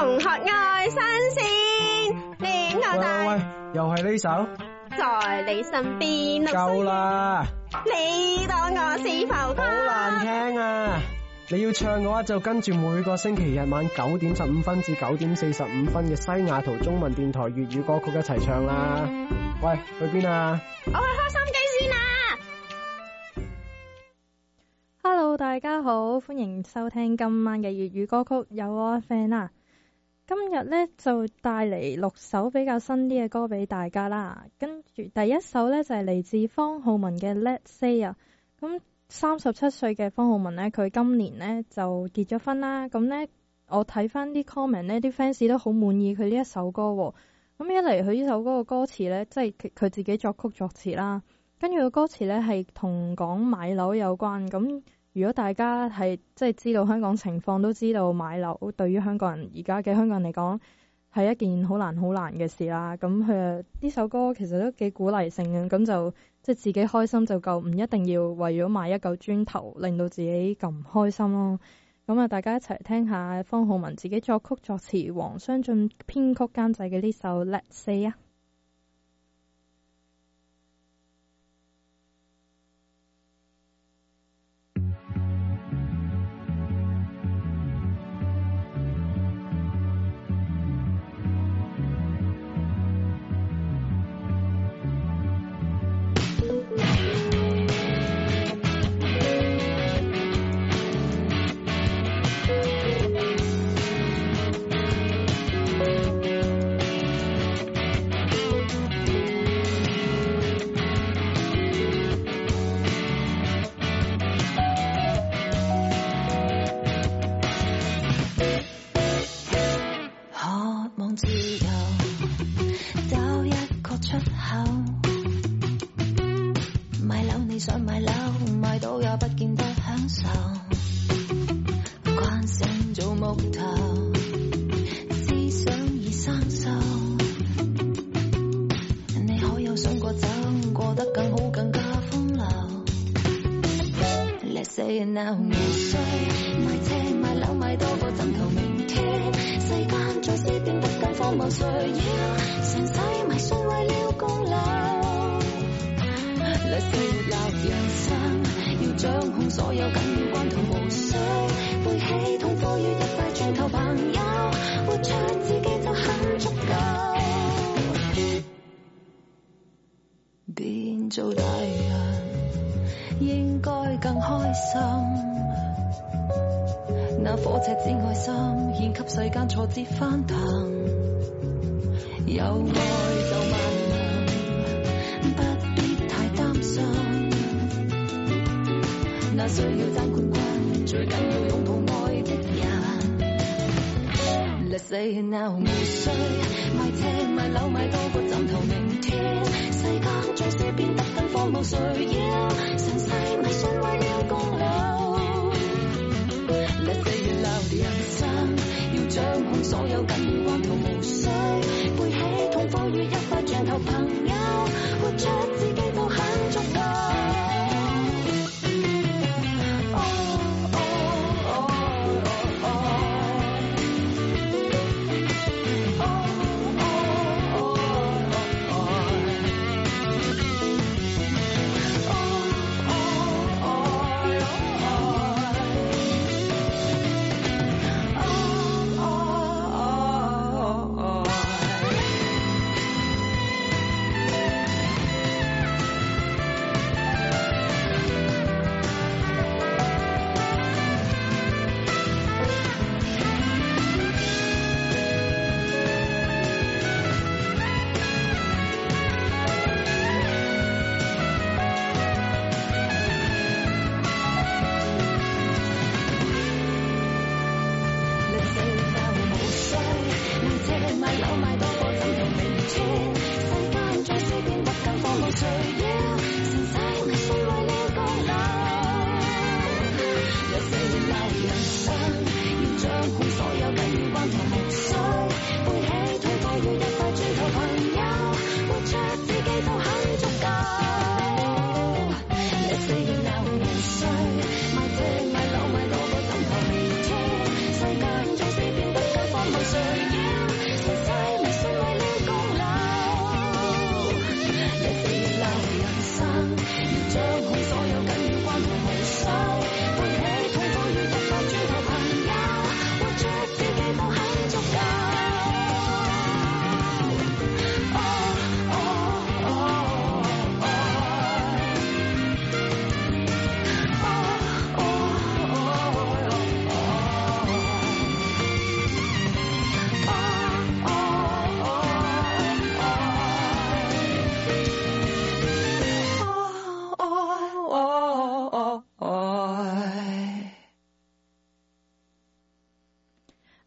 同學愛新鮮，戀我大。 喂，又係呢首？ 在你身邊。 夠啦！ 你當我是浮誇？ 好難聽啊！你要唱嘅話就跟住每個星期日晚9:15至9:45嘅西雅圖中文電台粵語歌曲一齊唱啦！喂，去邊啊？ 我去開心機先啊 ！Hello， 大家好，歡迎收聽今晚嘅粵語歌曲，有我阿 Fan 啊！今日呢就帶嚟6首比較新啲嘅歌俾大家啦。跟住第一首呢就係嚟自方浩文嘅 Let's Say 啊。咁37歲嘅方浩文呢，佢今年呢就結咗婚啦。咁呢，我睇翻啲 comment 呢，啲 fans 都好滿意佢呢一首歌喎。咁一嚟佢呢首歌嘅歌詞呢，即係佢自己作曲作詞啦。跟住個歌詞呢係同講買樓有關。咁如果大家係即係知道香港情況，都知道買樓對於香港人而家嘅香港人嚟講係一件好難嘅事啦。咁佢呢首歌其實都幾鼓勵性嘅，咁就即係自己開心就夠，唔一定要為咗買一嚿磚頭令到自己咁唔開心咯。咁啊，大家一齊聽下方浩文自己作曲作詞，黃雙進編曲監製嘅呢首 Let's Say 啊。 挫折翻騰，有愛就萬能，不必太擔心。那需要爭冠軍，最緊要擁抱愛的人。Let's say it now， 無需買車買樓買多個枕頭明天，世間總是變得更荒謬，誰要成世迷信為了供樓。Let's say it now， 人生要掌控所有緊關頭，無需背起痛苦與一塊磚頭，朋友活出自己都很足夠。誰要成世迷信為了供樓？有四流人生，要掌控所有緊關頭，無需背起痛苦與一塊磚頭，朋友活出自己都很足夠。有四流無需買車買樓買多個枕頭，明天世間總是變得更荒謬。誰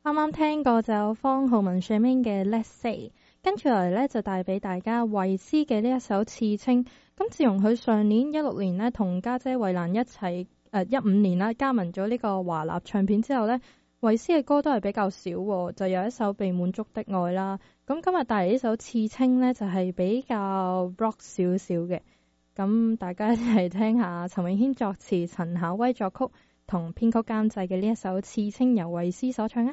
啱啱聽過就有方浩文 Charmaine 嘅 Let's Say， 跟住落嚟呢，就帶俾大家維斯嘅呢一首刺青。咁自從佢上年16年呢，同家姐衛蘭一齊15年啦加盟咗呢個華納唱片之後呢，維斯嘅歌都係比較少，就有一首被滿足的愛啦。咁今日帶嚟呢首刺青呢，就係比較 rock 少少嘅。咁大家一齊聽下陳詠謙作詞、陳巧威作曲同編曲監製嘅呢一首刺青，由維斯所唱啊！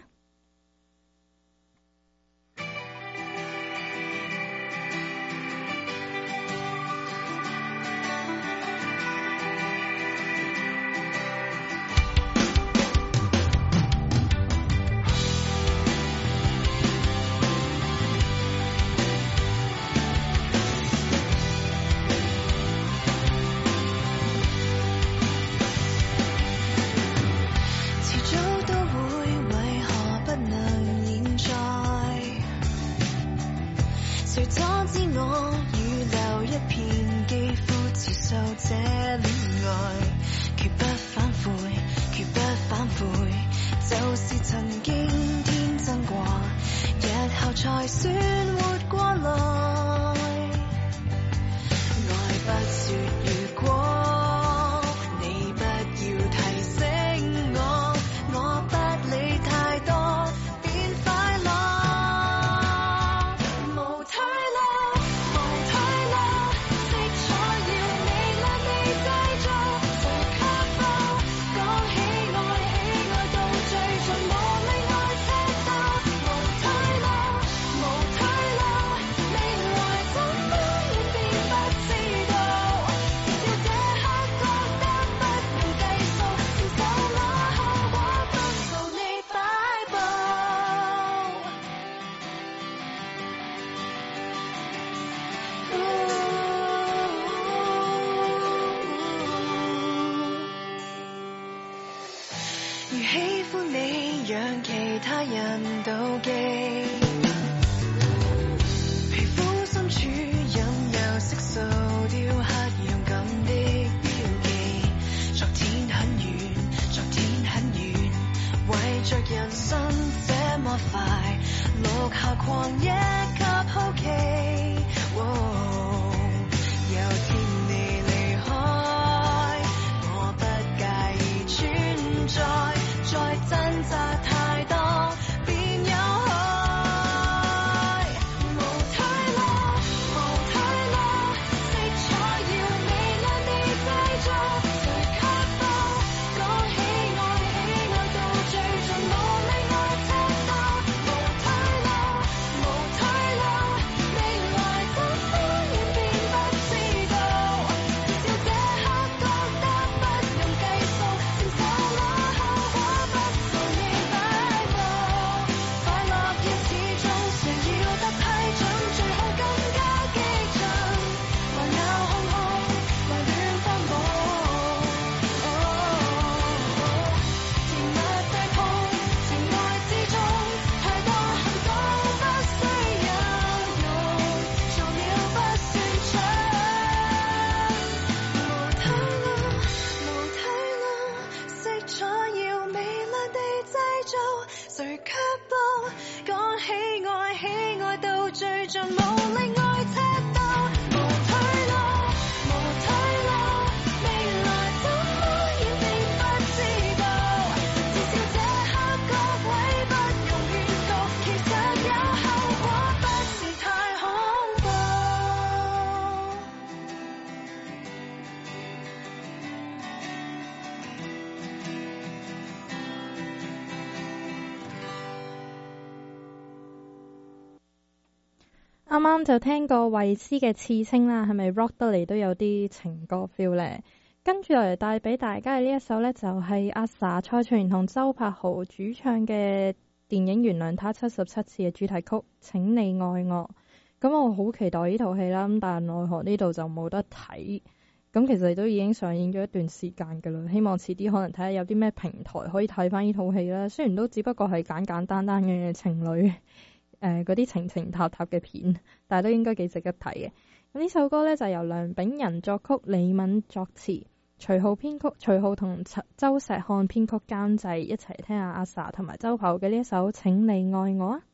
啱啱就聽過維斯嘅刺青啦，係咪 rock 得嚟都有啲情歌 feel 呢？跟住落嚟帶俾大家嘅呢一首呢，就係阿 sa 蔡卓妍同周柏豪主唱嘅電影《原諒他77次》嘅主題曲《請你愛我》。咁我好期待呢套戲啦，咁但係奈何呢度就冇得睇。咁其實都已經上映咗一段時間噶啦，希望遲啲可能睇下有啲咩平台可以睇翻呢套戲啦。雖然都只不過係簡簡單單嘅情侶嗰啲情情塔塔嘅片，但係都應該幾值得睇嘅。咁呢首歌呢，就由梁炳仁作曲，李敏作詞， 徐浩編曲，徐浩同周石漢編曲監製，一齊聽下阿 sa 同埋周柏豪嘅呢一首《請你愛我》啊！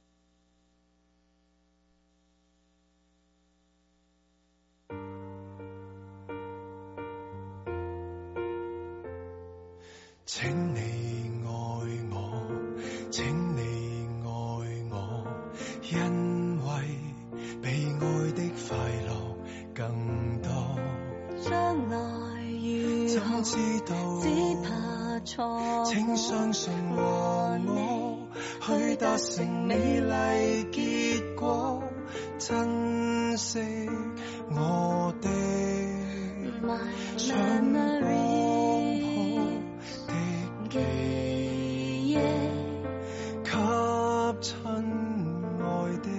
請你愛我，請你愛我，因為被愛的快樂更多。 將來如何怎知道？ 只怕錯。 請相信和我去達成美麗結果，珍惜我的長記憶，給親愛的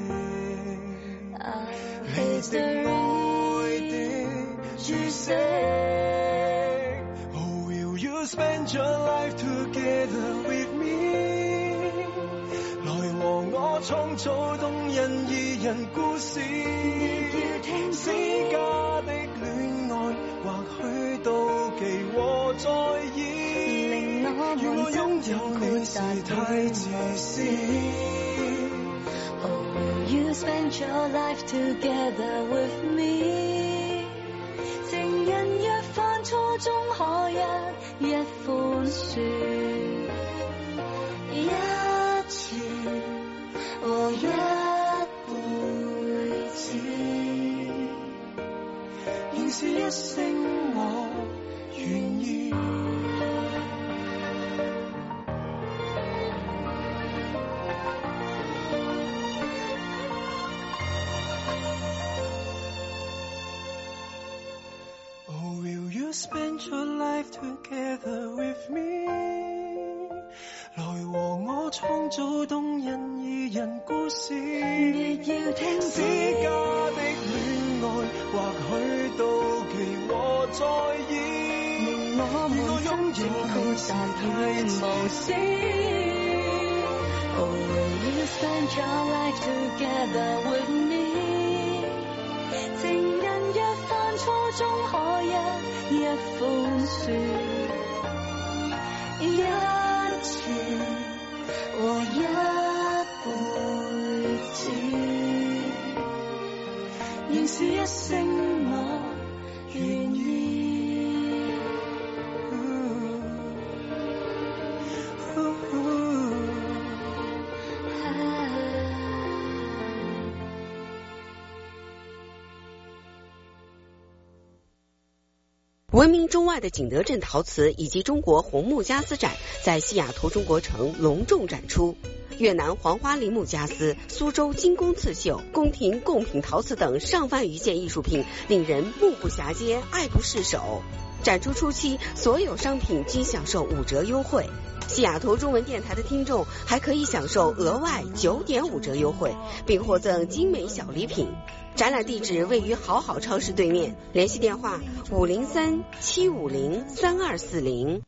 你的愛的注釋。Oh, will you spend your life together with me？ 來和我創造動人二人故事。私家的戀愛，或許妒忌和在意。如我擁有你是太自私。 Oh, will you spend your life together with me？ 情人若犯錯，終可一寬恕，一次和一輩子， 仍是一聲我願意。Spend your life together with me， 來和我創造動人二人故事。 別要聽私家的戀愛，或許妒忌和在意。 令我們真正孤單與無私。Oh, will you spend your life together with me？ 情人若犯錯，終可一寬恕，一次和一輩子，仍是一聲我願意。 闻名中外的景德镇陶瓷以及中国红木家私展在西雅图中国城隆重展出。越南黄花梨木家私、苏州精工刺绣、宫廷贡品陶瓷等上万余件艺术品，令人目不暇接，爱不释手。展出初期，所有商品均享受5折优惠。西雅图中文电台的听众还可以享受额外9.5折优惠，并获赠精美小礼品。展览地址位于好好超市对面，联系电话503-750-3240。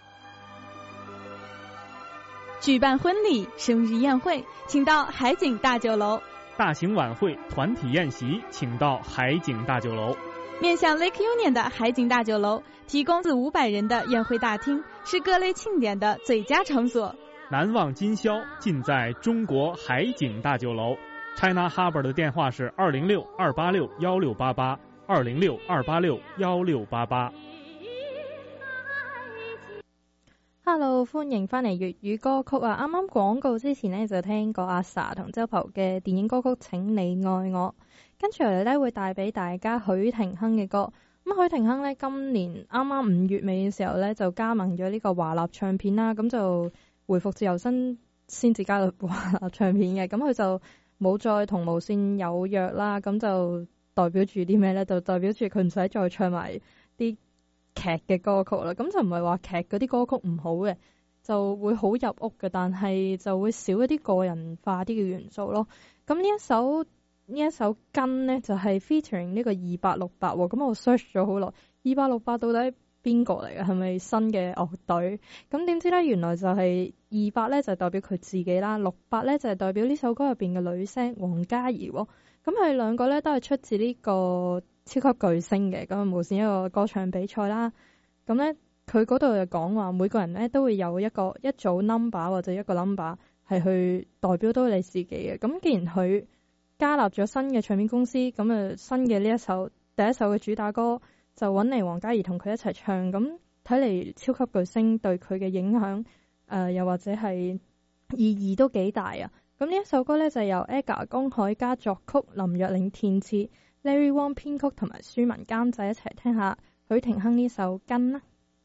举办婚礼、生日宴会，请到海景大酒楼； 大型晚会、团体宴席，请到海景大酒楼。 面向 Lake Union 的海景大酒楼提供400-500人的宴会大厅，是各类庆典的最佳场所。 难忘今宵，尽在中国海景大酒楼。China Harbor 的电话是206-286-1688 206-286-1688。 Hello， 歡迎翻嚟粵語歌曲啊！啱啱廣告之前呢，就聽過阿 sa 同周柏豪嘅電影歌曲《請你愛我》，跟住嚟呢會帶俾大家許廷鏗嘅歌。咁許廷鏗呢，今年啱啱5月尾嘅時候呢，就加盟咗呢個華納唱片啦，咁就回復自由身先至加入華納唱片嘅，咁佢就冇再同無線有約啦，咁就代表住啲咩呢？就代表住佢唔使再唱埋啲劇嘅歌曲啦，咁就唔係話劇嗰啲歌曲唔好嘅，就會好入屋嘅，但係就會少一啲個人化啲嘅元素咯。咁呢一首根呢，就係 featuring 呢個2868喎，咁我 search 咗好耐，2868到底邊個嚟嘅？係咪新嘅樂隊？咁點知呢？原來就係28呢，就代表佢自己啦，68呢，就係代表呢首歌入邊嘅女聲黃嘉怡喎。咁佢哋兩個呢，都係出自呢個超級巨星嘅，咁無線一個歌唱比賽啦。 咁咧佢嗰度就講話每個人咧都會有一組 number 或者一個 number 係去代表到你自己嘅。咁既然佢加納咗新嘅唱片公司，咁啊新嘅呢一首第一首嘅主打歌就揾嚟黃嘉怡同佢一齊唱，咁睇嚟超級巨星對佢嘅影響又或者係意義都幾大啊！咁呢一首歌咧就由 Edgar 江海嘉作曲，林若寧填詞，Larry Wong 編曲同埋舒文監製，一齊聽下許廷鏗呢首《根》啦。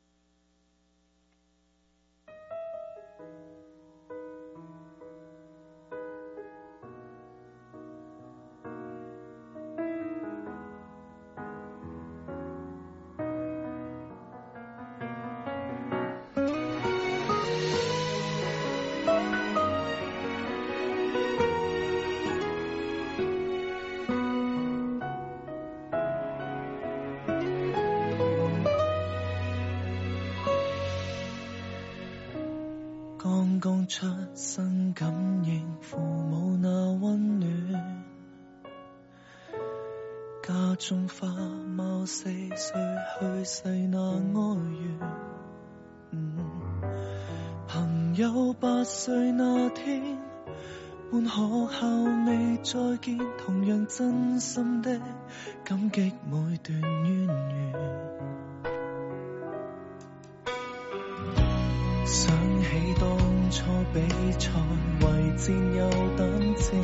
剛剛出生感應父母那溫暖，家中花貓4歲去世那哀怨，朋友8歲那天換學校未再見，同樣真心的感激每段淵源。想起當初比賽為戰友等戰，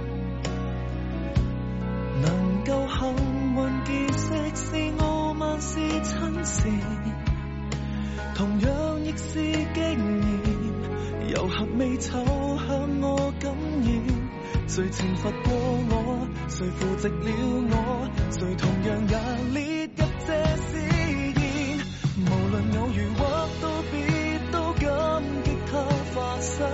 能夠幸運結識是傲慢是親善，同樣亦是經驗，遊俠未湊向我感染，誰懲罰過我，誰扶植了我，誰同樣也列入這試驗，無論偶遇或道別感激他發生，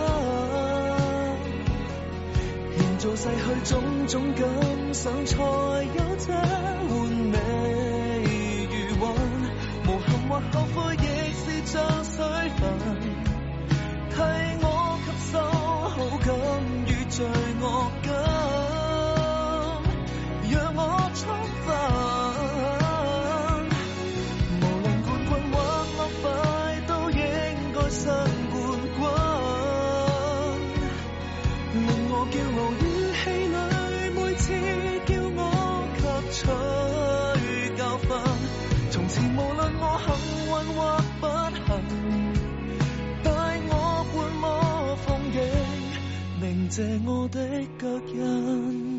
營造逝去種種感想，才有這換美餘韻。無憾或後悔，亦是像水分，替我吸收好感與罪惡感，讓我充分。新冠軍令我驕傲與氣餒，每次叫我吸取教訓。從前無論我幸運或不幸，帶我觀摩風景，銘謝我的腳印。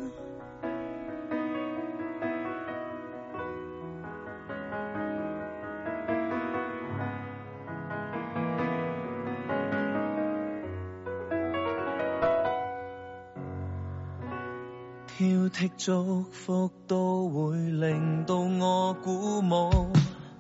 挑剔祝福都會令到我鼓舞，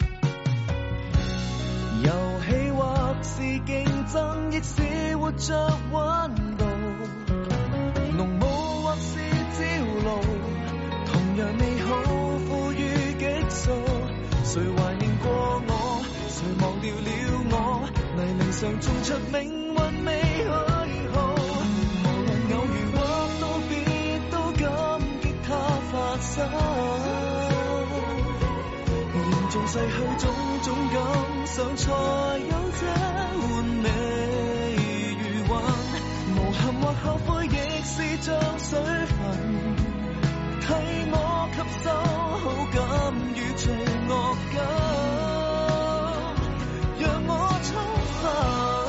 遊戲或是競爭，亦是活着溫度，濃霧或是朝露，同樣美好賦予激素。誰懷念過我，誰忘掉了我，泥濘上種出命運未許好，無論偶遇或道別都感激他發生，營造逝去種種感想，才有這換美餘韻。無憾或後悔，亦是像水分，替我吸收好感與罪惡感，讓我充分。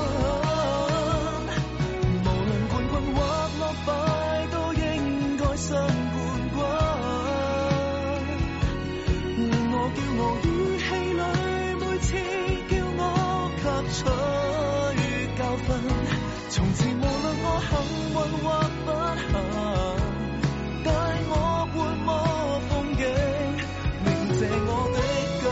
無論冠軍或落敗，都應該相冠軍，令我驕傲與氣餒，每次叫我吸取教訓。從前無論我幸運或不幸，帶我觀摩風景，銘謝我的腳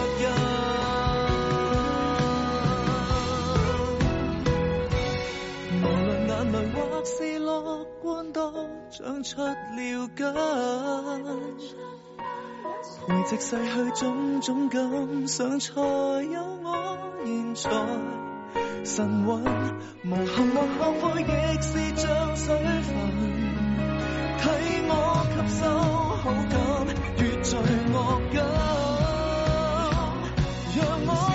印。無論眼淚或是樂觀，都長出了根，培植逝去種種感想，才有我現在神韻。無憾或後悔，亦是像水分，替我吸收好感與罪惡感，讓我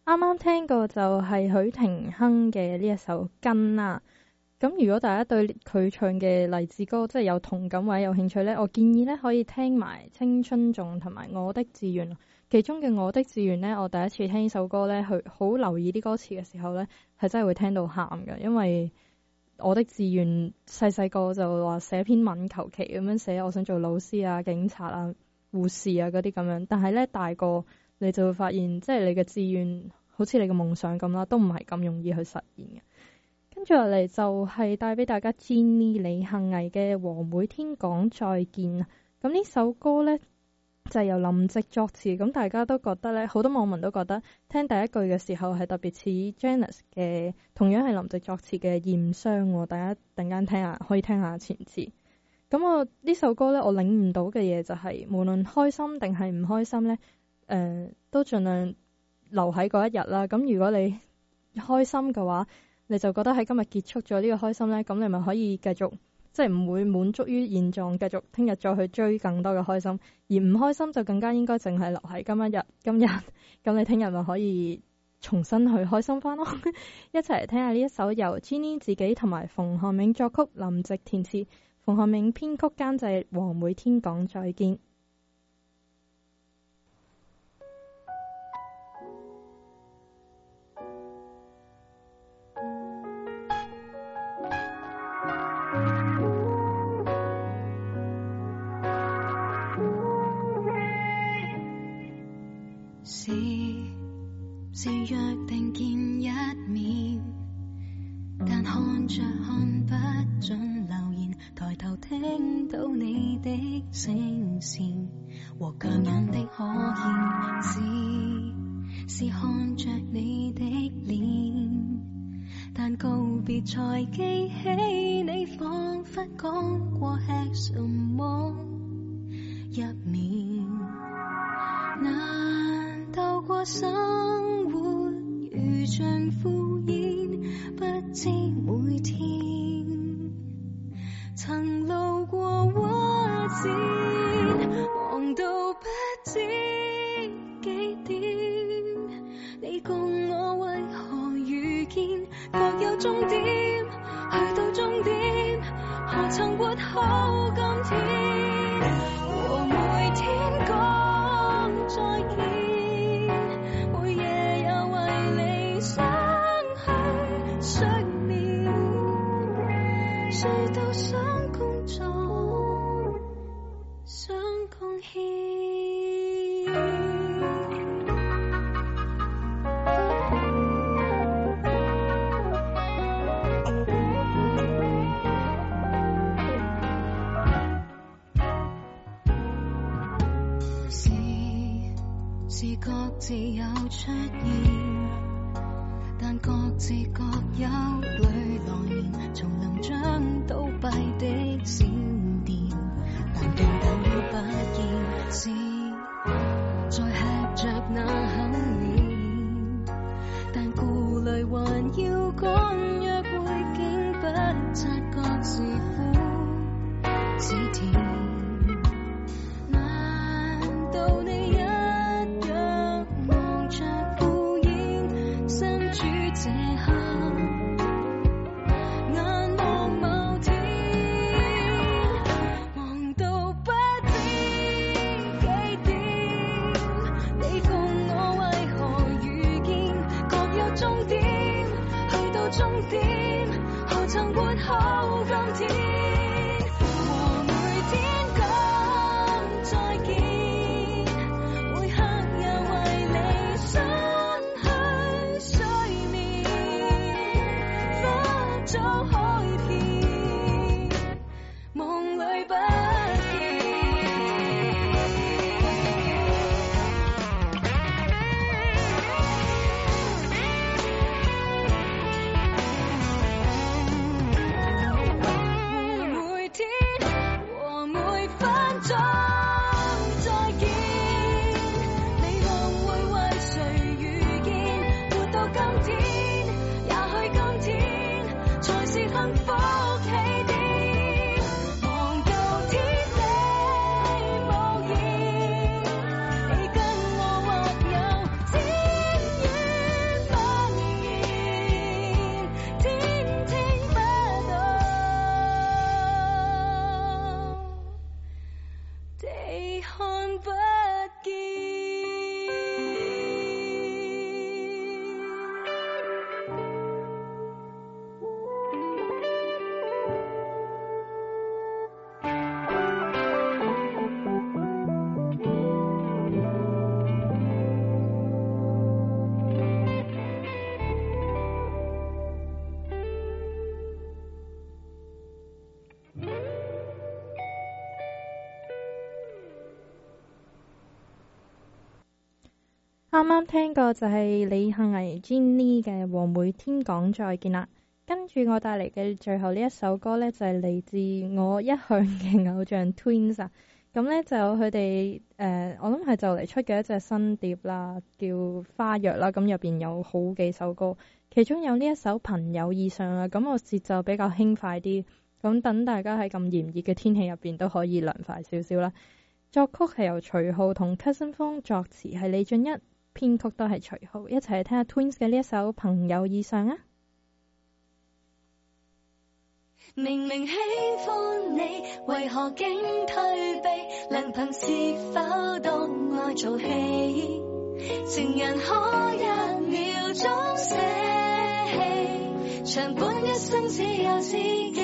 啱啱聽過就係許廷鏗嘅呢一首《根》啦。咁如果大家對佢唱嘅勵志歌即係有同感或者有興趣呢，我建議呢可以聽埋《青春頌》同埋《我的志願》。其中嘅《我的志願》呢，我第一次聽呢首歌呢，去好留意啲歌詞嘅時候呢，係真係會聽到喊嘅，因為我的志願細細個就話寫篇文求其咁樣寫，我想做老師啊、警察啊、護士啊嗰啲咁樣。但係呢，大個你就會發現，即係你嘅志願好似你嘅夢想咁啦，都唔係咁容易去實現嘅。跟住落嚟就係帶俾大家 Jenny 李幸倪嘅《和每天講再見》。咁呢首歌呢，就係由林夕作詞，咁大家都覺得呢，好多網民都覺得聽第一句嘅時候係特別似 Janice 嘅，同樣係林夕作詞嘅《驗傷》。大家陣間聽下，可以聽下前詞。咁我呢首歌呢，我領悟到嘅嘢就係，無論開心定係唔開心呢，都盡量留喺嗰一日啦。咁如果你開心嘅話，你就覺得喺今日結束咗呢個開心呢，咁你咪可以繼續，即係唔會滿足於現狀，繼續聽日再去追更多嘅開心。而唔開心就更加應該淨係留喺今日。咁你聽日咪可以重新去開心翻咯。一齊嚟聽下呢一首由 Jenny 自己同埋馮漢銘作曲、林夕填詞、馮漢銘編曲監製，和每天講再見。 是約定見一面，但看着看不準留言，抬頭聽到你的聲線和強忍的可見，是看着你的臉，但告別才記起你彷彿講過吃什麼入眠，難道過生活如像敷衍，不知每天曾路過屈折，忙到不知幾點，你共我為何遇見，各有終點，去到終點，何曾活好今天，和每天講再見，每夜也為理想去睡眠，睡到想工作，想貢獻。是各自有出現，但各自各有淚來年，叢林將倒閉的小店，但斷等於不見，是在吃着那口面，但顧慮還要趕約會，竟不察覺是苦是甜。 啱啱聽過就係李幸倪 Jenny 嘅和每天講再見啦。跟住我帶嚟嘅最後呢一首歌呢，就係嚟自我一向嘅偶像 Twins 啊。咁呢，就佢哋我諗係就嚟出嘅一隻新碟啦，叫花藥啦。咁入邊有好幾首歌，其中有呢一首朋友以上啊。咁我節奏比較輕快啲，咁等大家喺咁炎熱嘅天氣入邊都可以涼快少少啦。作曲係由徐浩同 Cousin 風，作詞係李俊一，編曲都係徐浩。一齊嚟聽下 Twins 嘅呢一首朋友以上啊。 明明喜歡你，為何竟退避？良朋是否都愛做戲？情人可一秒鐘捨棄，長伴一生只有知己。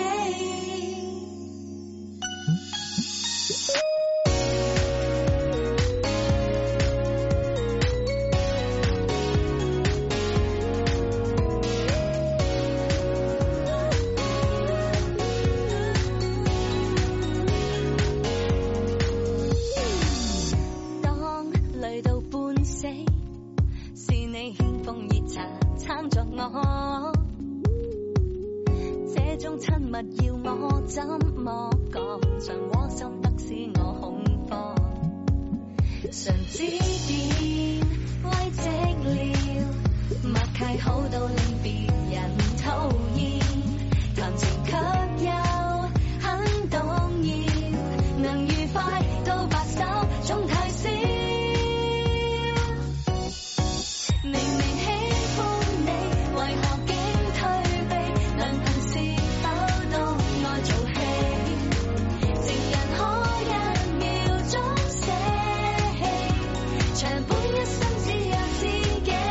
這種親密要我怎麼講？像窩心得使我恐慌。常指點慰藉了，默契好到令別人討厭，談情卻又很動搖，能愉快到白首總太少。明明喜歡你，為何竟退避？良朋是否都愛做戲？情人可一秒鐘捨棄，長伴一生只有知己。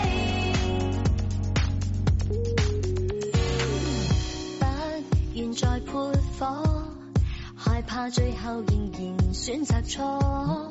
不願再潑火，害怕最後仍然選擇錯。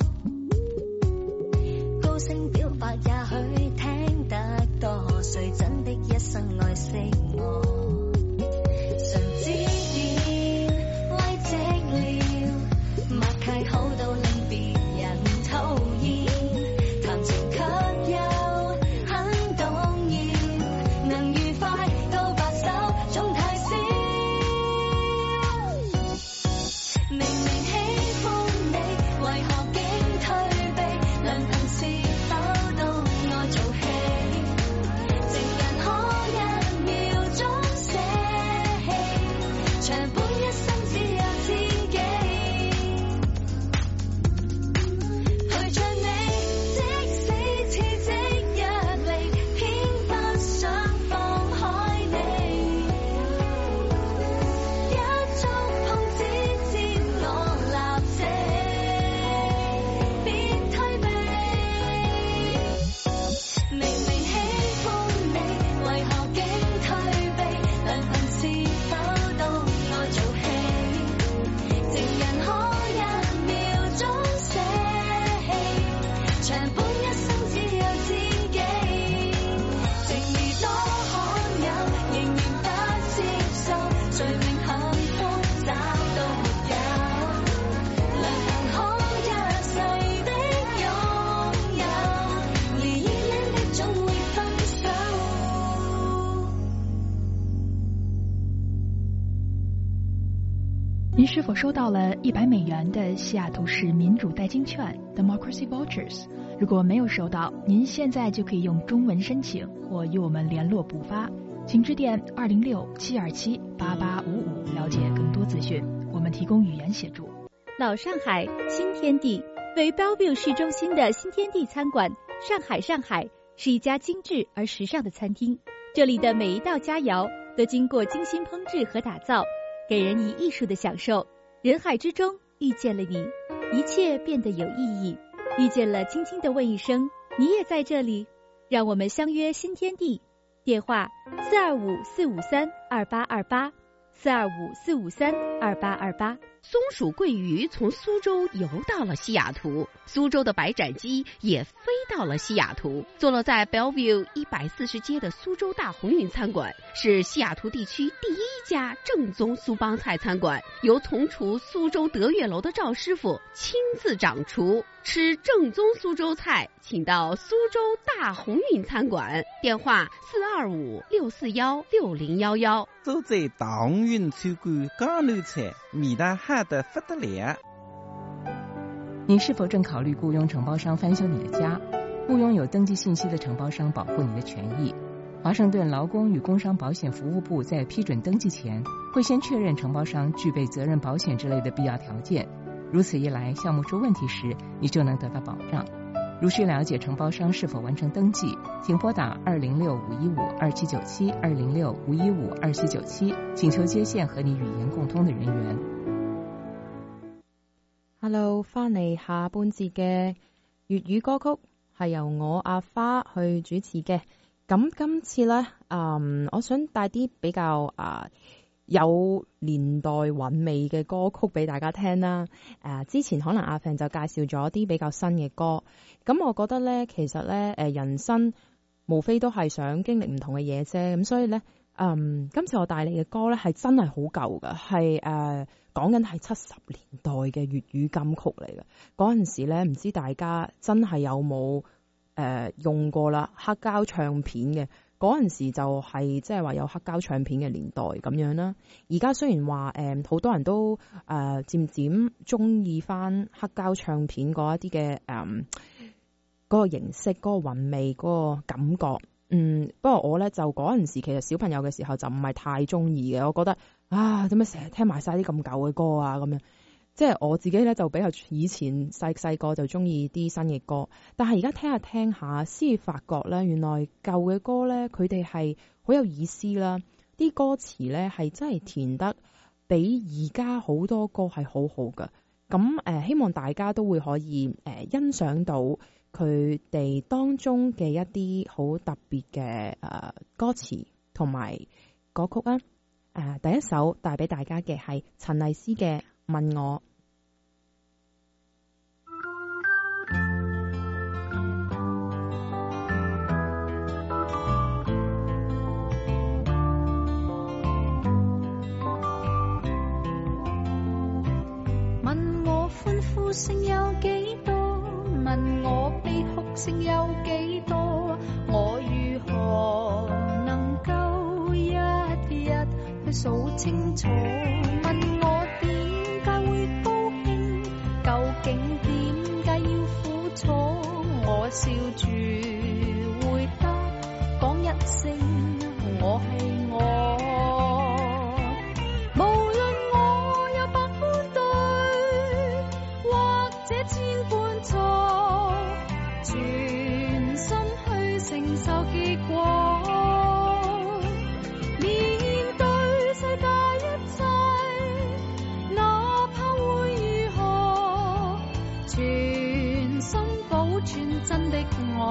高聲表白也許聽得多，誰真的一生愛惜我？常指點慰藉了，默契好到令別人討厭，談情卻又很動搖，能愉快到白首總太少。明明喜歡你，為何竟退避？良朋是否都愛做戲？情人可一秒鐘捨棄，長伴一生只有知己。陪着你，即使似即若離，偏不想放開你。一觸碰只知我立即別退避。明明喜歡你，為何竟退避？良朋是否都愛做戲？情人可一秒鐘捨棄，長伴一生只有知己。情義多罕有，仍然不接受，誰明幸福找到沒有？良朋可一世的擁有，而依戀的總會分手。 您是否收到了$100的西雅图市民主代金券 Democracy Vouchers？ 如果没有收到，您现在就可以用中文申请或与我们联络补发，请致电206-727-8855了解更多资讯，我们提供语言协助。 老上海新天地位于 Bellevue 市中心的新天地餐馆，上海是一家精致而时尚的餐厅。这里的每一道佳肴都经过精心烹制和打造，给人以艺术的享受。人海之中遇见了你，一切变得有意义。遇见了，轻轻地问一声，你也在这里？让我们相约新天地。电话425-453-2828，425-453-2828。 松鼠桂鱼从苏州游到了西雅图，苏州的白斩鸡也飞到了西雅图。坐落在 Bellevue 140街的苏州大红运餐馆是西雅图地区第一家正宗苏帮菜餐馆，由从厨苏州德悦楼的赵师傅亲自掌厨。吃正宗苏州菜，请到苏州大红运餐馆，电话425-641-6011。 坐在大红运餐馆江南菜，味道好得不得了。 你是否正考虑雇佣承包商翻修你的家？雇佣有登记信息的承包商保护你的权益。华盛顿劳工与工伤保险服务部在批准登记前，会先确认承包商具备责任保险之类的必要条件。如此一来，项目出问题时，你就能得到保障。如需了解承包商是否完成登记，请拨打206-515-2797 206-515-2797，请求接线和你語言共通的人員。 Hello， 翻嚟下半節嘅粵語歌曲係由我阿花去主持嘅。咁今次呢，我想帶啲比較有年代韻味嘅歌曲俾大家聽啦。之前可能阿 Fan 就介紹咗啲比較新嘅歌，咁我覺得咧，其實咧，人生無非都係想經歷唔同嘅嘢啫。咁所以咧，今次我帶嚟嘅歌咧係真係好舊㗎，係講緊係70年代嘅粵語金曲嚟嘅。嗰陣時咧，唔知大家真係有冇用過啦，黑膠唱片嘅。嗰陣時就係即係話有黑膠唱片嘅年代咁樣啦。而家雖然話好多人都漸漸中意翻黑膠唱片嗰一啲嘅嗰個形式、嗰個韻味、嗰個感覺。不過我咧就嗰陣時其實小朋友嘅時候就唔係太中意嘅。我覺得點解成日聽埋晒啲咁舊嘅歌啊咁樣。即係我自己咧就比較以前細個就中意啲新嘅歌，但係而家聽下先發覺咧，原來舊嘅歌咧佢哋係好有意思啦，啲歌詞咧係真係填得比而家好多歌係好好㗎。咁希望大家都會可以欣賞到佢哋當中嘅一啲好特別嘅歌詞同埋歌曲啊。第一首帶俾大家嘅係陳麗斯嘅問我。 問我歡呼聲有幾多？問我悲哭聲有幾多？我如何能夠一日去數清楚？問我點解會高興？究竟點解要苦楚？我笑住回答，講一聲我係我。無論我有百般對，或者千般錯，全心去承受結果。真的我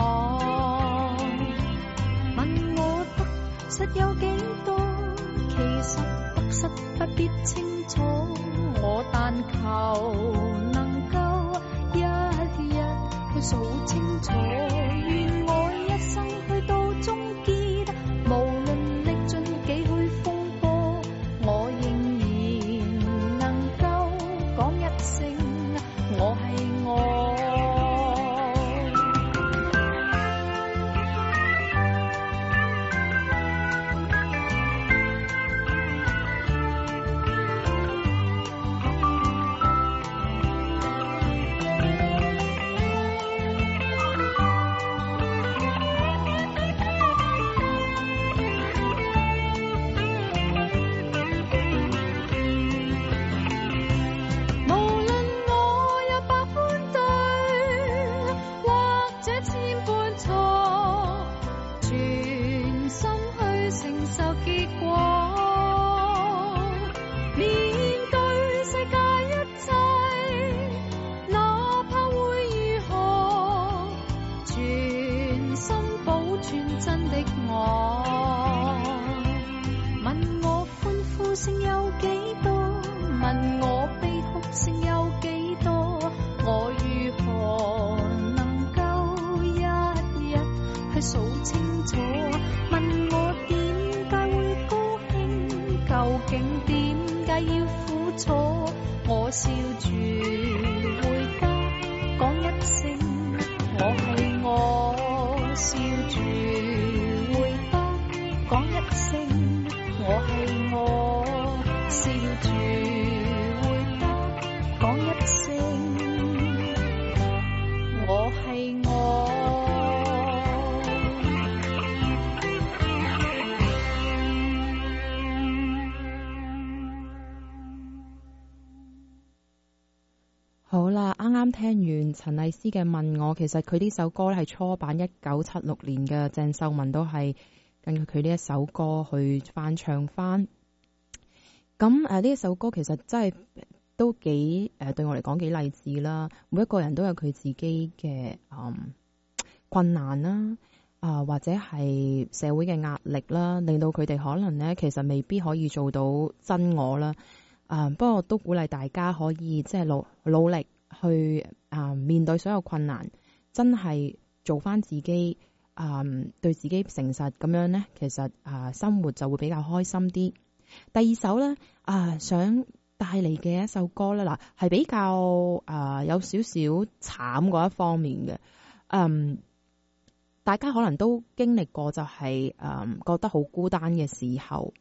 問我得失有幾多？其實得失不必清楚，我但求能夠一日去數清楚。願我一生去到終結，無論歷盡幾許風波，我仍然能夠講一聲我係我。聲有幾多？問我悲哭剩有幾多？我如何能夠一一去數清楚？問我點解會高興？究竟點解要苦楚？我笑住回答，講一聲我係我，笑住回答，講一聲我係我，笑住回答，講一聲我係我。 好啦，啱啱聽完陳麗斯嘅問我，其實佢呢首歌咧係初版1976年嘅，鄭秀文都係根據佢呢一首歌去翻唱翻。咁呢一首歌其實真係都幾對我嚟講幾勵志啦。每一個人都有佢自己嘅困難啦，或者係社會嘅壓力啦，令到佢哋可能咧其實未必可以做到真我啦。不過都鼓勵大家可以即係努力去面對所有困難，真係做翻自己，對自己誠實咁樣呢，其實生活就會比較開心啲。第二首呢，想帶嚟嘅一首歌呢，係比較有少少慘嗰一方面嘅，大家可能都經歷過，就係覺得好孤單嘅時候，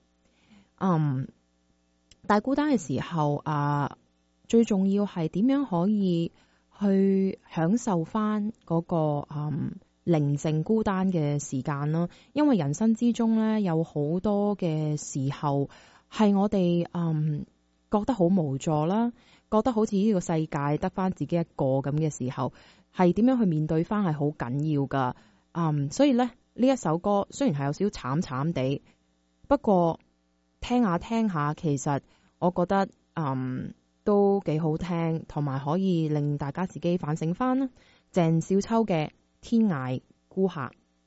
但係孤單嘅時候，最重要係點樣可以去享受翻嗰個寧靜孤單嘅時間咯。因為人生之中咧有好多嘅時候係我哋覺得好無助啦，覺得好似呢個世界得翻自己一個咁嘅時候，係點樣去面對翻係好緊要噶。所以咧呢一首歌雖然係有少少慘慘地，不過聽下聽下，其實我覺得都幾好聽，同埋可以令大家自己反省翻啦。鄭少秋嘅《天涯孤客》。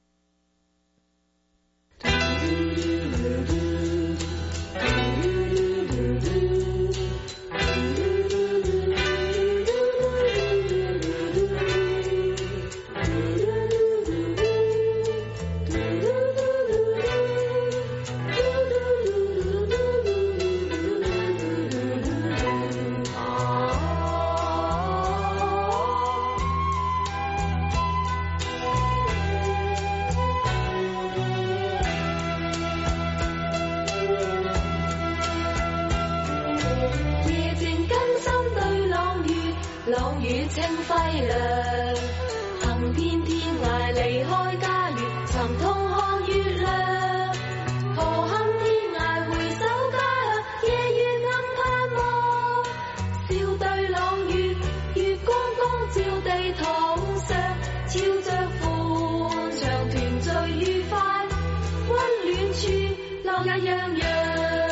朗月清輝亮，行遍天涯離開家園，尋痛看月亮。何堪天涯回首家鄉，夜月暗盼望。笑對朗月，月光光照地堂上，照着歡暢團聚愉快，溫暖處樂也洋洋。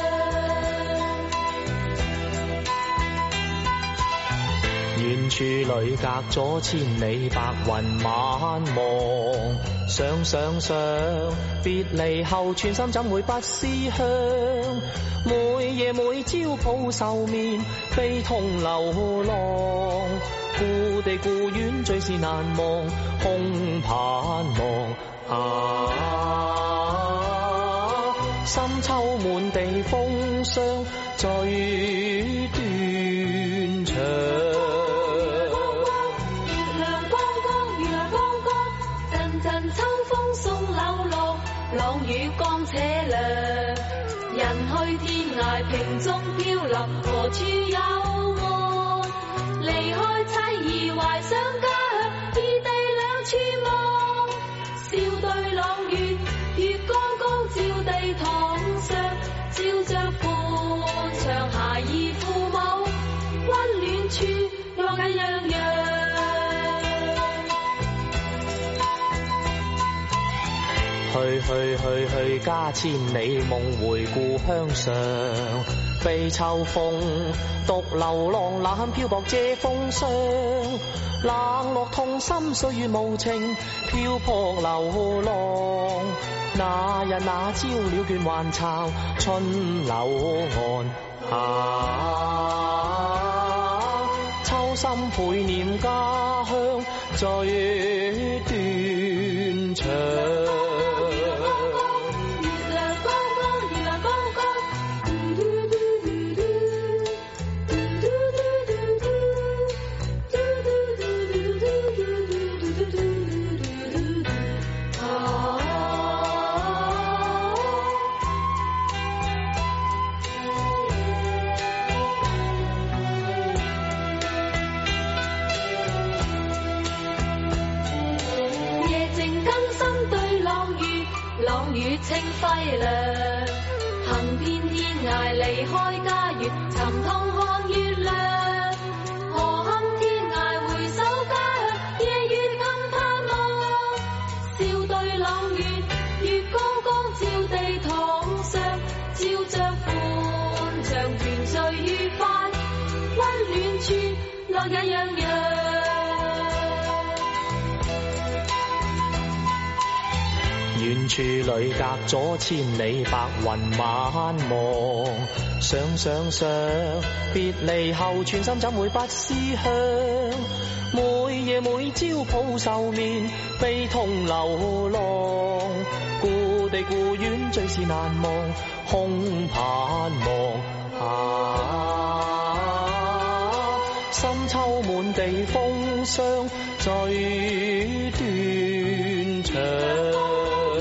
遠處裏隔咗千里，白雲晚望，想想想，別離後寸心怎會不思鄉？每夜每朝抱愁眠，悲痛流浪，故地故園最是難忘，空盼望深秋滿地風霜，最斷腸。朗月光且亮，人去天涯瓶中漂流，何處有岸？離開妻兒懷想家鄉，異地兩處望。笑對朗月，月光光照地堂上，照着歡暢孩兒父母，溫暖處樂也洋洋。去家千里，夢回故鄉上。悲秋風，獨流浪，冷漂泊借風霜。冷落痛心，歲月無情，漂泊流浪。那日那朝鳥倦還巢，春柳岸。 心倍念家鄉最斷腸。 清輝亮，行遍天涯離開家園，沉痛看月亮。何堪天涯回首家鄉，夜月更盼望。笑對朗月，月光光照地堂上，照着歡暢團聚愉快，溫暖處樂也洋洋。 遠處裏隔咗千里，白雲晚望。想想想，別離後全心怎會不思鄉？每夜每朝抱愁眠，悲痛流浪。故地故園最是難忘，空盼望。深秋滿地風霜，最斷腸。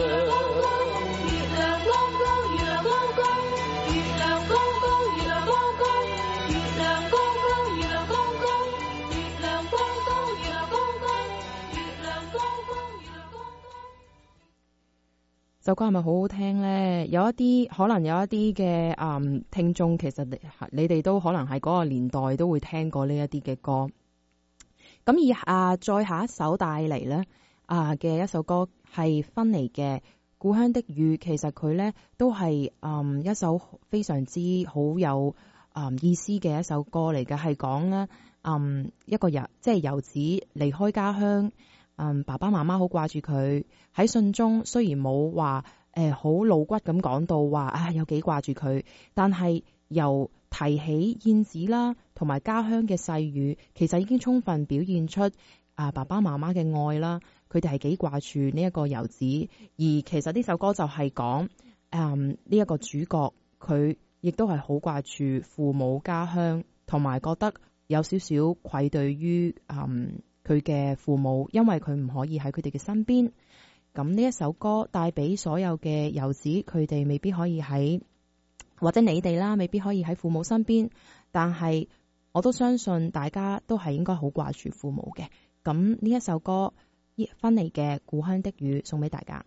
首歌係咪好好聽呢？可能有一啲嘅聽眾，其實你哋都可能喺嗰個年代都會聽過呢一啲嘅歌。咁再下一首帶嚟呢嘅一首歌係薰妮嘅《故鄉的雨》，其實佢呢都係一首非常之好有意思嘅一首歌嚟嘅，係講呢一個人即係遊子離開家鄉。爸爸媽媽好掛住佢，喺信中雖然冇話好露骨咁講到話有幾掛住佢，但係由提起燕子啦同埋家鄉嘅細語，其實已經充分表現出爸爸媽媽嘅愛啦，佢哋係幾掛住呢一個遊子。而其實呢首歌就係講呢一個主角，佢亦都係好掛住父母家鄉，同埋覺得有少少愧對於佢嘅父母，因為佢唔可以喺佢哋嘅身邊。咁呢一首歌帶俾所有嘅遊子，佢哋未必可以喺，或者你哋啦，未必可以喺父母身邊，但係我都相信大家都係應該好掛住父母嘅。咁呢一首歌薰妮嘅《故鄉的雨》送俾大家。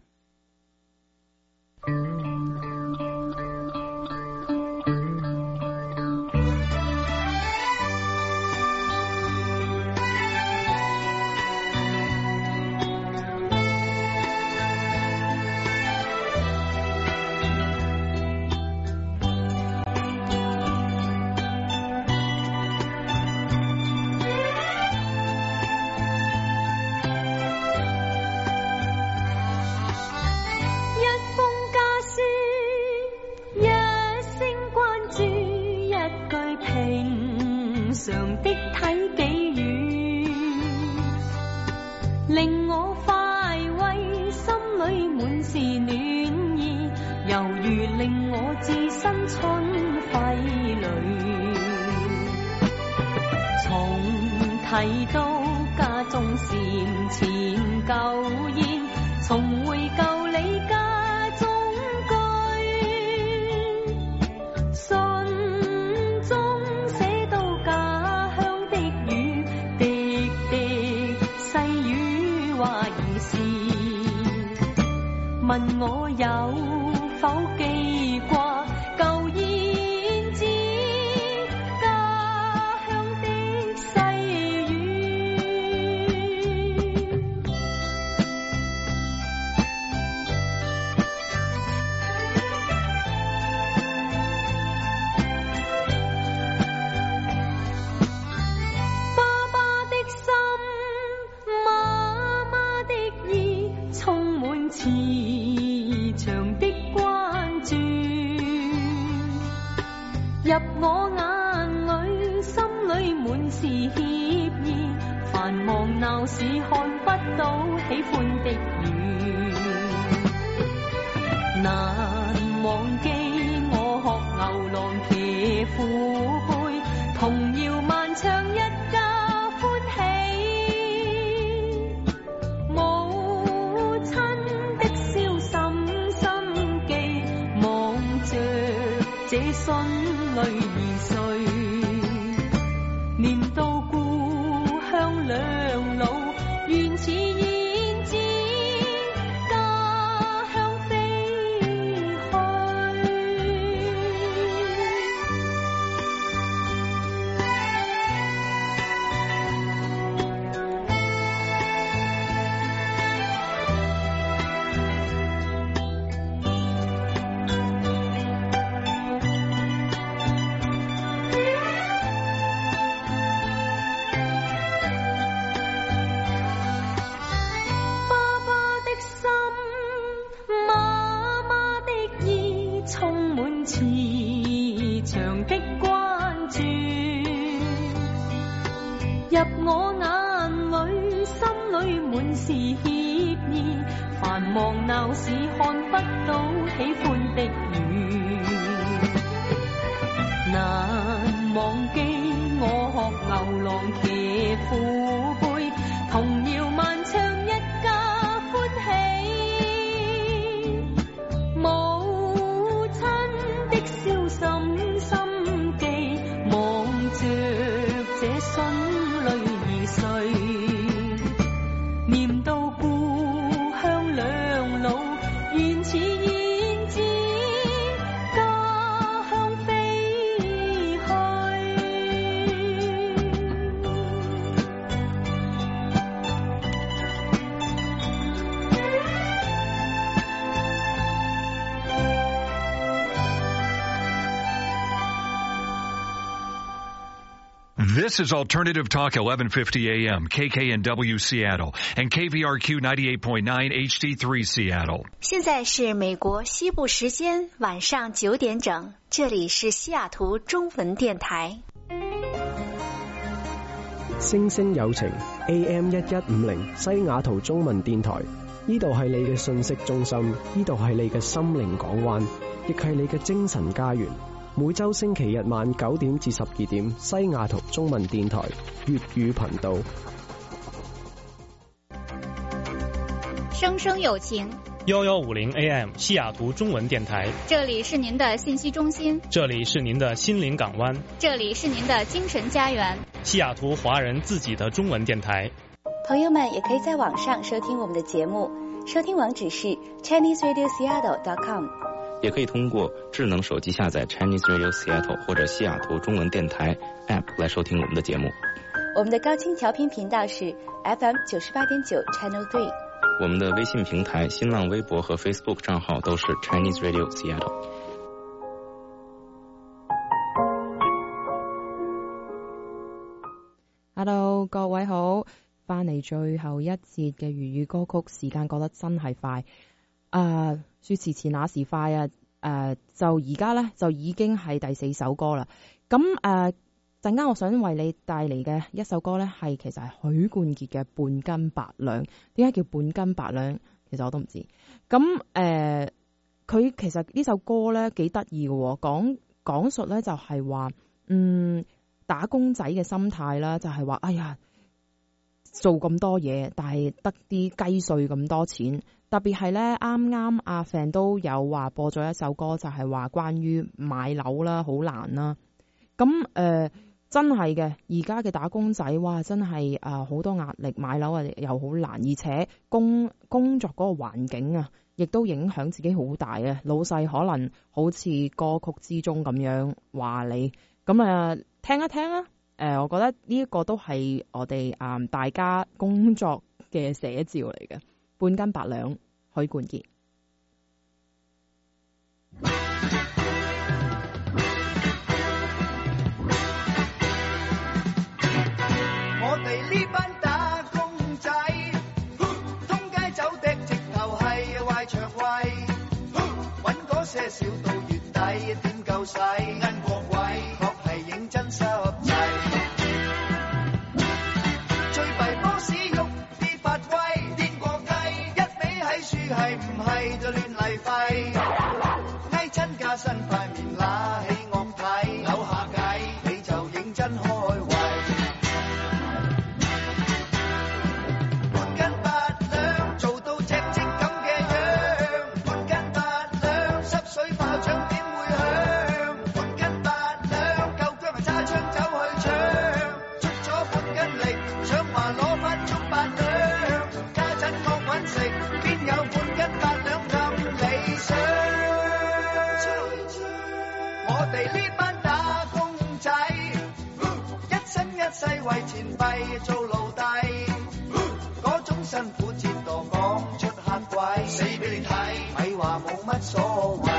令我快慰，心裏滿是暖意，猶如令我置身春暉裏。從提到家中檐前舊燕，重回舊里家中居，信中寫到家鄉的雨，滴滴細雨話兒時，問我有否記掛舊燕子，家鄉的細雨。爸爸的心，媽媽的意，充滿慈祥的關注，入我眼裏，心裏滿是協繁忙鬧市看不到喜歡的雨，難忘記我學牛郎騎虎背，童謠漫唱一家歡喜，母親的笑深深記，望着這孫女兒睡，念到故鄉兩老，原似燕子家鄉飛去。入我眼裏，心裏滿是歉意，繁忙鬧市看不到喜歡的雨，難忘記我學牛郎騎虎背，童謠漫唱一家歡喜，母親的笑深深記，望着這孫睡，念到故鄉兩老，原似燕子家鄉飛去。 This is Alternative Talk 1150 AM, KKNW Seattle, and KVRQ 98.9 HD3 Seattle. 现在是美国西部时间晚上9点整，这里是西雅图中文电台。 星星有情 AM1150 西雅圖中文電台，呢度係你嘅信息中心，呢度係你嘅心靈港灣，亦係你嘅精神家園。每周星期日晚9點至12點，西雅圖中文電台粵語頻道。 生生有情 1150 AM 西雅圖中文電台， 這裡是您的信息中心， 這裡是您的心靈港灣， 這裡是您的精神家園， 西雅圖華人自己的中文電台。 朋友們也可以在網上收聽我們的節目，收聽網址是 ChineseRadioSeattle.com， 也可以通過智能手機下載 Chinese Radio Seattle 或者西雅圖中文電台 App 來收聽我們的節目。 我們的高清調頻頻道是 FM 98.9 Channel 3。 我們的微信平台、新浪微博和 Facebook 賬號都是 Chinese Radio Seattle。 Hello， 各位好，翻嚟最後一節嘅粵語歌曲，時間過得真係快。說時遲那時快啊！就而家咧就已經係第4首歌啦。咁陣間我想為你帶嚟嘅一首歌咧，係其實係許冠傑嘅《半斤八兩》。點解叫半斤八兩？其實我都唔知。咁佢其實呢首歌咧幾得意嘅，講述咧就係話，打工仔嘅心態啦，就係話，哎呀，做咁多嘢，但係得啲雞碎咁多錢。特別係咧，啱啱阿 Fan 都有話播咗一首歌，就係話關於買樓啦，好難啦。咁真係嘅，而家嘅打工仔哇，真係好多壓力，買樓又好難，而且工作嗰個環境啊，亦都影響自己好大啊。老細可能好似歌曲之中咁樣話你，咁聽一聽啦。我覺得呢一個都係我哋大家工作嘅寫照嚟嘅。半斤八兩，許冠傑。 我哋呢班打工仔，通街走的直頭係壞腸胃，搵嗰些少到月底點夠使，銀國位確係認真濕滯。最弊為咗亂嚟廢，挨親加身塊面揦起惡睇，扭下計你就認真開胃。半斤八兩做到隻積咁嘅樣，半斤八兩濕水炮仗點會響？半斤八兩夠薑係揸槍走去搶，出咗半斤力想話攞返足八兩，家陣我揾食邊有半斤八兩咁理想？我哋呢班打工仔，一生一世為錢幣做奴隸，嗰種辛苦折墮講出嚇鬼，死俾你睇，咪話冇乜所謂。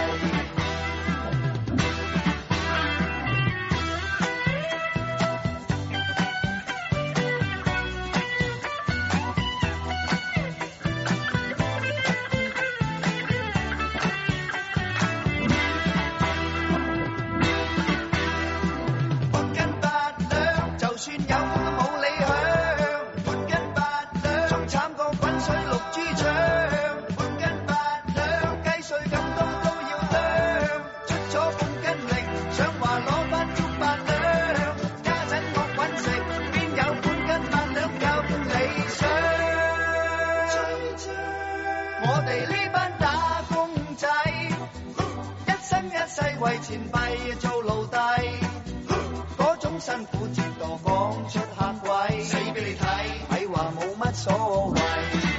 為錢幣做奴隸，嗰種辛苦折墮講出嚇鬼，死俾你睇，咪話冇乜所謂。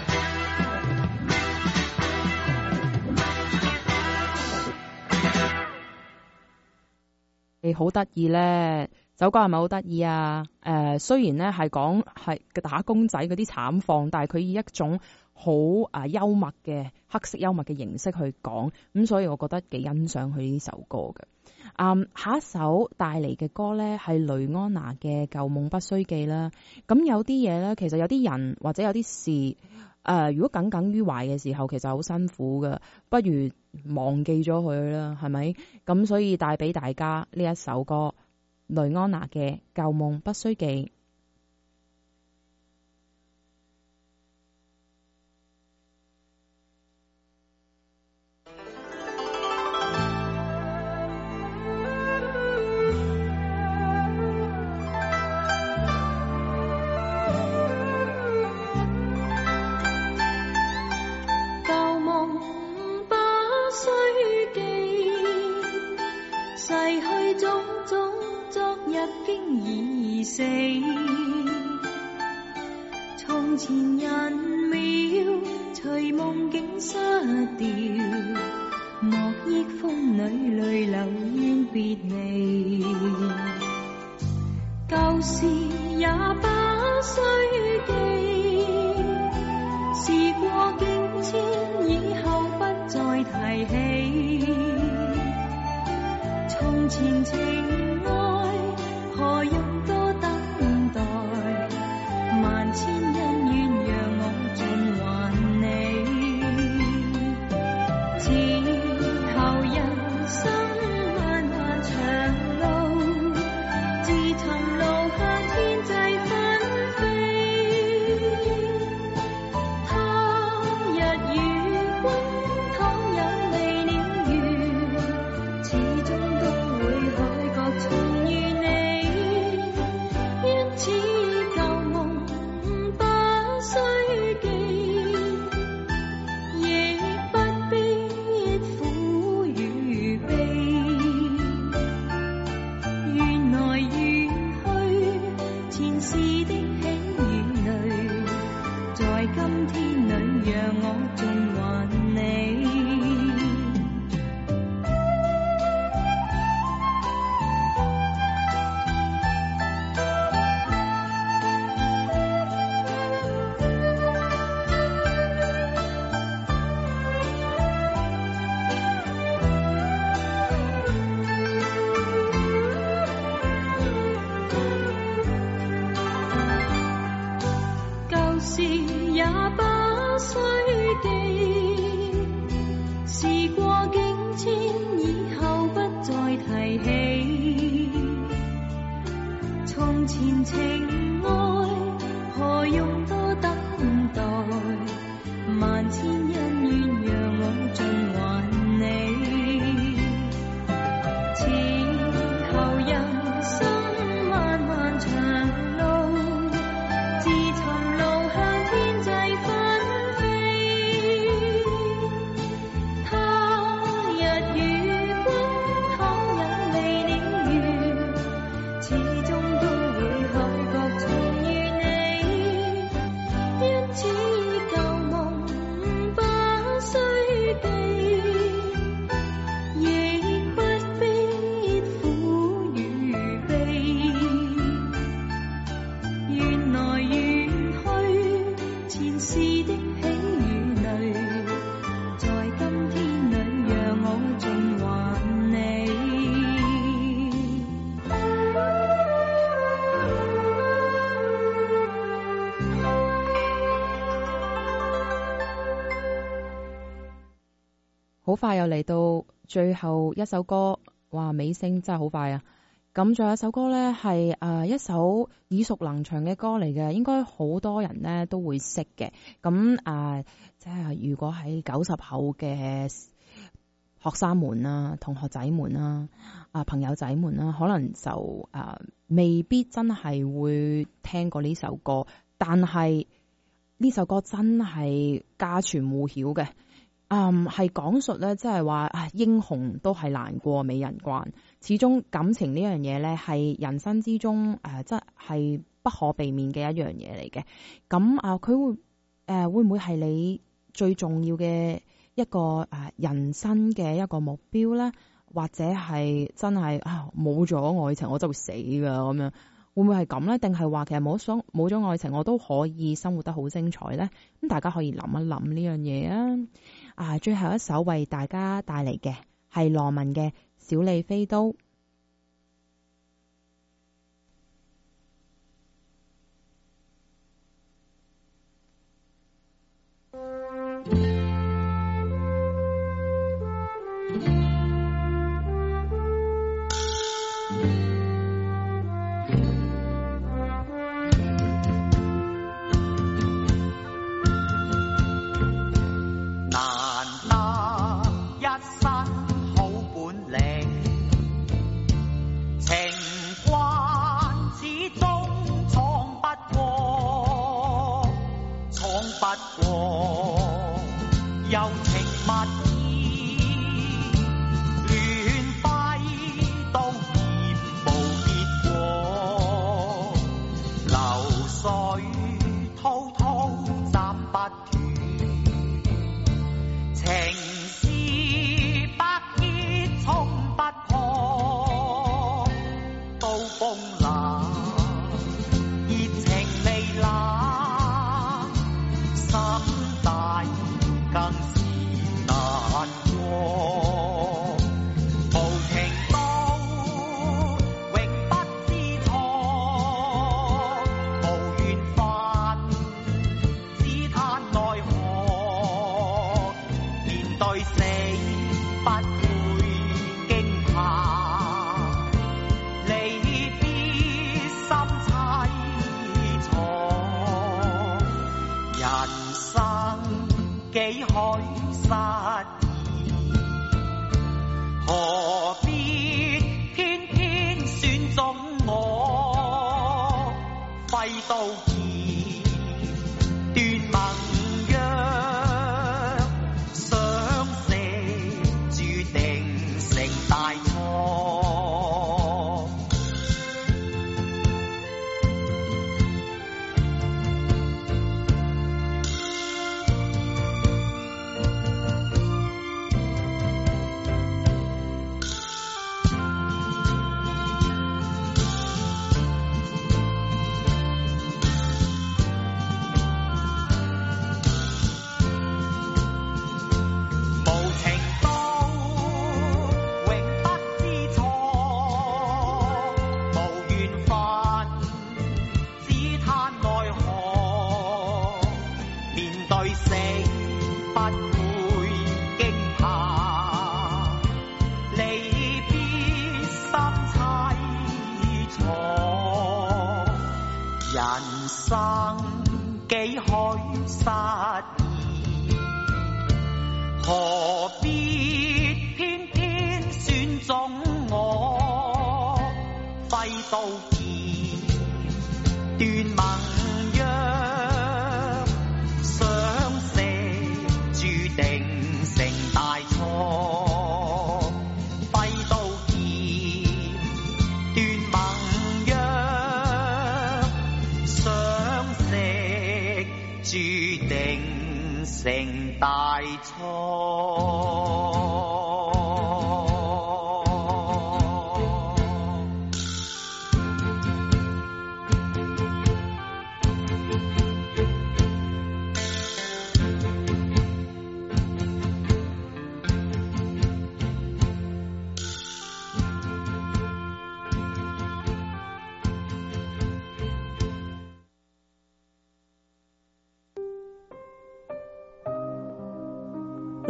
你好得意咧，首歌係咪好得意啊？雖然咧係講係打工仔嗰啲慘況，但係佢以一種好幽默嘅黑色幽默嘅形式去講，咁所以我覺得幾欣賞佢呢首歌嘅。下一首帶嚟嘅歌咧係雷安娜嘅《舊夢不須記》啦。咁有啲嘢咧，其實有啲人或者有啲事，如果耿耿於懷嘅時候，其實好辛苦噶，不如忘記咗佢啦，係咪？咁所以帶俾大家呢一首歌，雷安娜嘅《舊夢不須記》。 死，從前人秒隨夢境失掉，莫憶風裏淚流怨別離，舊事也不須記，事過境遷以後不再提起，從前情愛何用多等待，萬千恩怨讓我盡還你，此後人生漫漫長路，自尋路向天際紛飛，他日與君倘有離了緣，始終都會海角重遇你，因此舊夢不須記，亦不必好快又嚟到最後一首歌，哇，尾聲真係好快啊！咁仲有一首歌呢，係一首耳熟能詳嘅歌嚟嘅，應該好多人呢都會識嘅。咁即係如果喺90後嘅學生們啦、同學仔們啦、朋友仔們啦，可能就未必真係會聽過呢首歌，但係呢首歌真係家傳戶曉嘅。係講述咧，即係話英雄都係難過美人關，始終感情呢樣嘢咧係人生之中即係不可避免嘅一樣嘢嚟嘅。咁佢會唔會係你最重要嘅一個人生嘅一個目標咧？或者係真係冇咗愛情我就會死噶咁樣？會唔會係咁咧？定係話其實冇咗愛情我都可以生活得好精彩咧？咁大家可以諗一諗呢樣嘢啊！最後一首為大家帶嚟嘅係羅文嘅《小李飛刀》。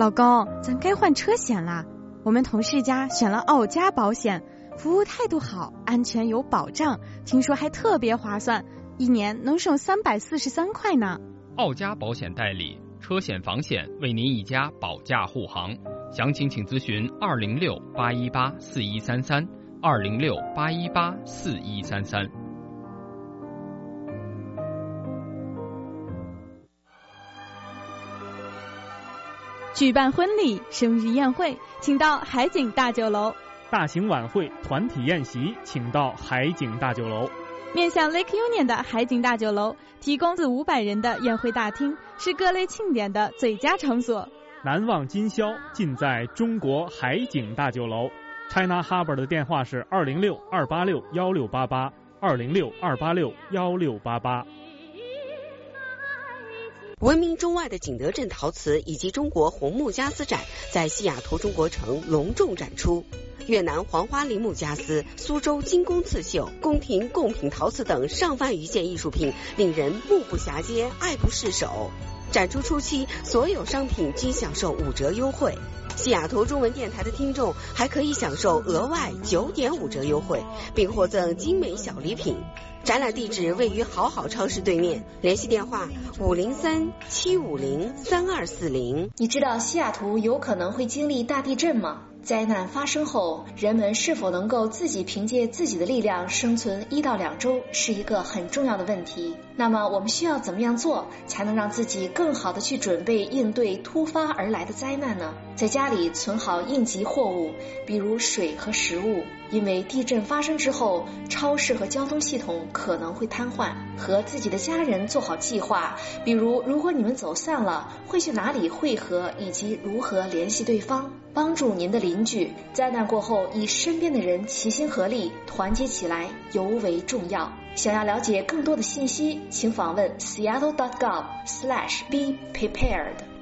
老公，咱该换车险啦。我们同事家选了奥佳保险，服务态度好，安全有保障，听说还特别划算，1年能省343块呢。 奥佳保险代理，车险房险为您一家保驾护航，详情请咨询206-818-4133 206-818-4133。 举办婚礼、生日宴会，请到海景大酒楼； 大型晚会、团体宴席，请到海景大酒楼。 面向 Lake Union 的海景大酒楼提供自500人的宴会大厅，是各类庆典的最佳场所。 难忘今宵尽在中国海景大酒楼。China Harbour 的电话是206-286-1688 206-286-1688。 闻名中外的景德镇陶瓷以及中国红木家私展在西雅图中国城隆重展出。越南黄花梨木家私、苏州精工刺绣、宫廷贡品陶瓷等上万余件艺术品，令人目不暇接，爱不释手。展出初期，所有商品均享受5折优惠。西雅图中文电台的听众还可以享受额外9.5折优惠，并获赠精美小礼品。展览地址位于好好超市对面，联系电话503-750-3240。 你知道西雅图有可能会经历大地震吗？灾难发生后，人们是否能够自己凭借自己的力量生存1到2周，是一个很重要的问题。那么我们需要怎么样做，才能让自己更好的去准备应对突发而来的灾难呢？在家里存好应急货物，比如水和食物，因为地震发生之后，超市和交通系统可能会瘫痪。和自己的家人做好计划，比如如果你们走散了，会去哪里汇合，以及如何联系对方。帮助您的邻居，灾难过后以身边的人齐心合力，团结起来尤为重要。想要了解更多的信息，请访问 seattle.gov/be prepared。